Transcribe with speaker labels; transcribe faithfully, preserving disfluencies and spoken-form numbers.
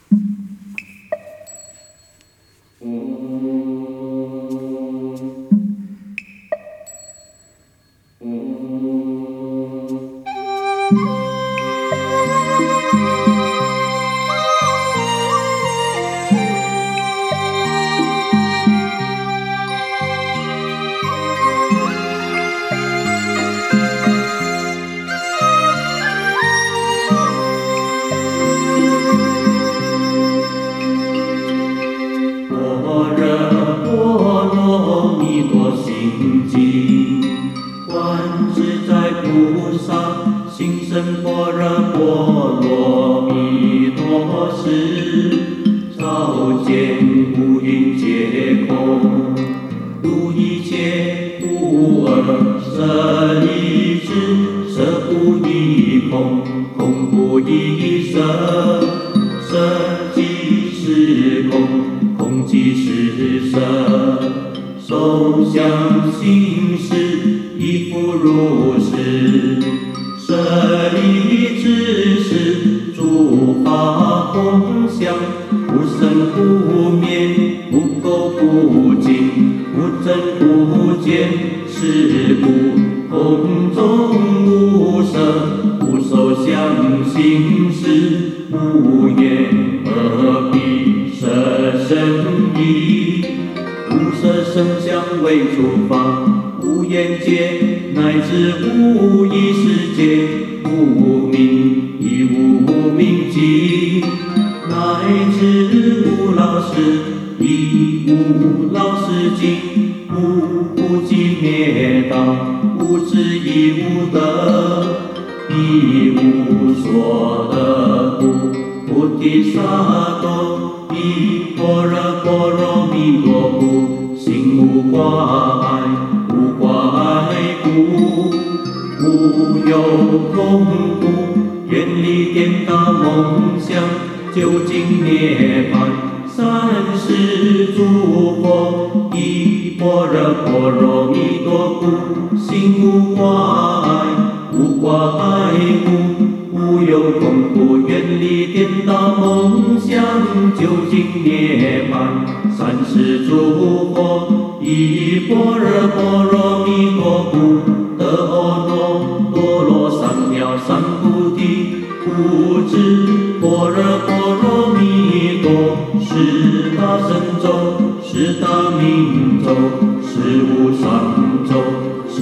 Speaker 1: 心生般若波罗蜜多时，照见五蕴皆空，度一切无二舍利子，舍不异空，空不异舍，舍即是空，空即是舍，受想行识亦复如是。舍利之事，诸法空相，不生不灭，不垢不净，不增不减。是故空中无色，无受想行识，无眼耳鼻舌身意。无色声香味触法，无眼界，乃至无意识界，无明亦无明尽，乃至无老死亦无老死尽，无不尽灭道，无智亦无得，亦无所得故，菩提萨埵依般若波罗蜜多故，心无挂碍，无挂碍故，无有空故，远离颠倒梦想，究竟涅槃。三世诸佛依般若波罗蜜多故，心无挂碍，无挂碍故，无有空故，远离颠倒梦想，究竟涅槃。三世诸佛依般若波罗蜜多故，得阿耨多罗三藐三菩提，不知般若